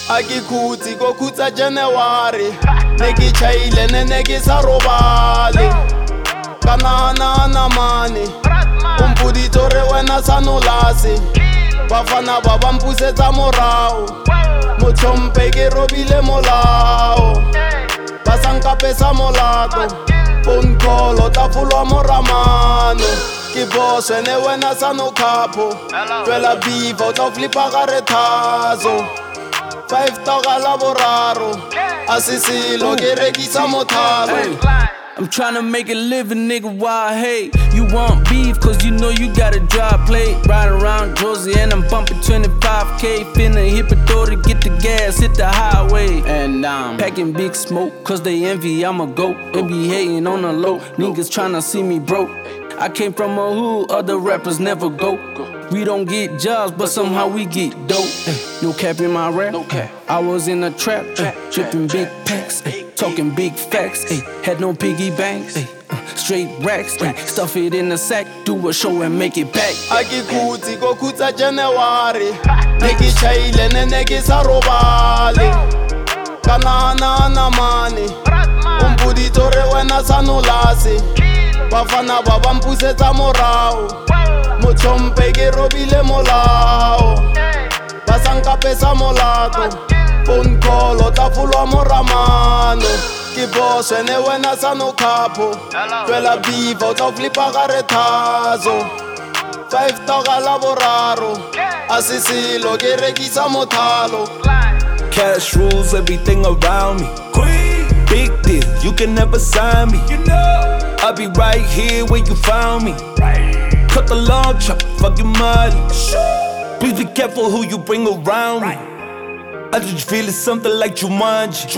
a ke khutsi ko khutsa January ne ke chaile ne ke sa robale ka nahana mane o mpoditse gore wena sanolase bafana ba ba mpusetsa morao motlhompe ke robile molao ba sankapesa molato phone call o tla folwa moramano ke boss ene wena sanokhapo tswela biva o tla flipa gare thazo 5 toga la boraro a se selo ke rekisa mothalo. I'm tryna make a living, nigga, why I hate? You want beef, cause you know you got a dry plate. Ride around Josie and I'm bumping 25K. Finna hit Pato to get the gas, hit the highway. And I'm packing big smoke, cause they envy, I'm a goat. And be hating on the low, niggas tryna see me broke. I came from a hood, other rappers never go. We don't get jobs, but somehow we get dope. No cap in my rap, I was in a trap, dripping big packs, talking big facts. Had no piggy banks, straight racks, stuff it in a sack, do a show and make it back. A ke khutsi ko khutsa January ne ke chaile ne ke sa robale ka nahana mane o mpoditse gore wena sanolase bafana ba ba mpusetsa morao motlhompe ke robile molao ba sankapesa molato phone call o tla folwa moramano ke boss ene wena sanokhapo tswela biva o tla flipa gare thazo 5 toga la boraro a se selo ke rekisa mothalo. Cash rules everything around me. Big deal, you can never sign me. I'll be right here where you found me. Cut the long chop, fuck your money. Please be careful who you bring around me. I just feel it's something like Jumanji.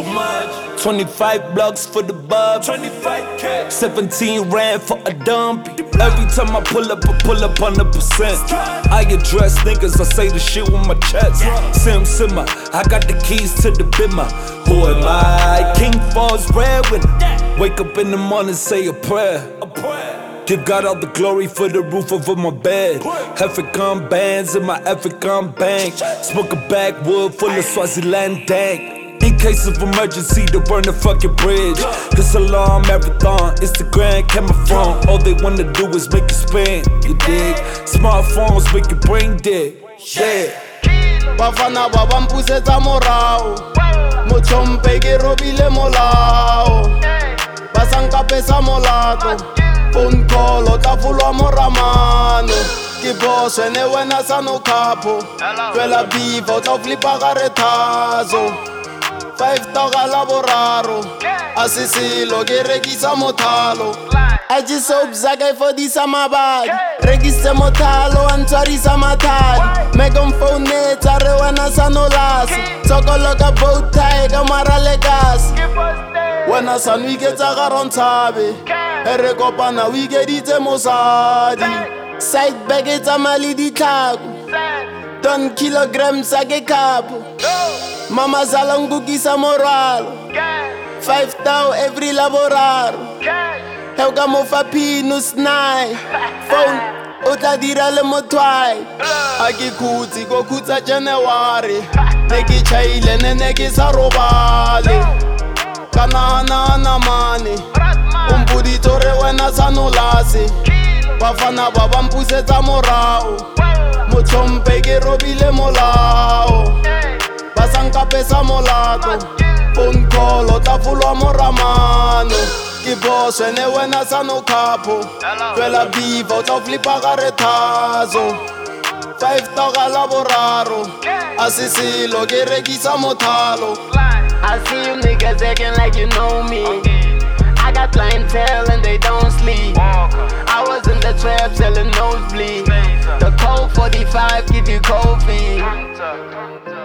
25 blocks for the bub. 25K. 17 rand for a dumpy. Every time I pull up 100%. I address niggas, I say the shit with my chest. Simmer, I got the keys to the bimmer. Who am I? King Falls breadwinner. Wake up in the morning, say a prayer. Give God all the glory for the roof over my bed. African bands in my African bank. Smoke a backwood full of Swaziland dank. In case of emergency, to burn the fucking bridge. It's a long marathon, Instagram, camera phone. All they wanna do is make you spin, you dig? Smartphones make your brain dead, yeah. Bafana ba ba mpusetsa morao motlhompe ke robile molao ba sankapesa molato phone call o tla folwa moramano ke boss ene wena sanokhapo tswela biva o tla flipa gare thazo 5 toga la boraro a se selo ke rekisa mothalo. I just hope Zagai for this amabag regise mothalo a ntshwarisa mathadi make phone netsa re wena sanolase tsokoloka bow tie ka mara le gas wena sano iketsa garo ntshabe re kopana o ikeditse mosadi side bag e tsamaya le ditlhako 10 kilograms a ke khapo mama zala nkukisa morwalo 5 tao every laboraro heuka mofa pino snai phone o tla dira le mothwai a ke khutsi ko khutsa January ne ke chaile ne ke sa robale ka nahana mane o mpoditse gore wena sanolase bafana ba ba mpusetsa morao motlhompe ke robile molao ba sankapesa molato phone call o tla folwa moramano ke boss ene wena sanokhapo tswela biva o tla flipa gare thazo 5 toga la boraro a se selo ke rekisa mothalo. I see you niggas acting like you know me. I got clientele and they don't sleep. I was in the trap selling nosebleed. The cold 45 give you cold feet.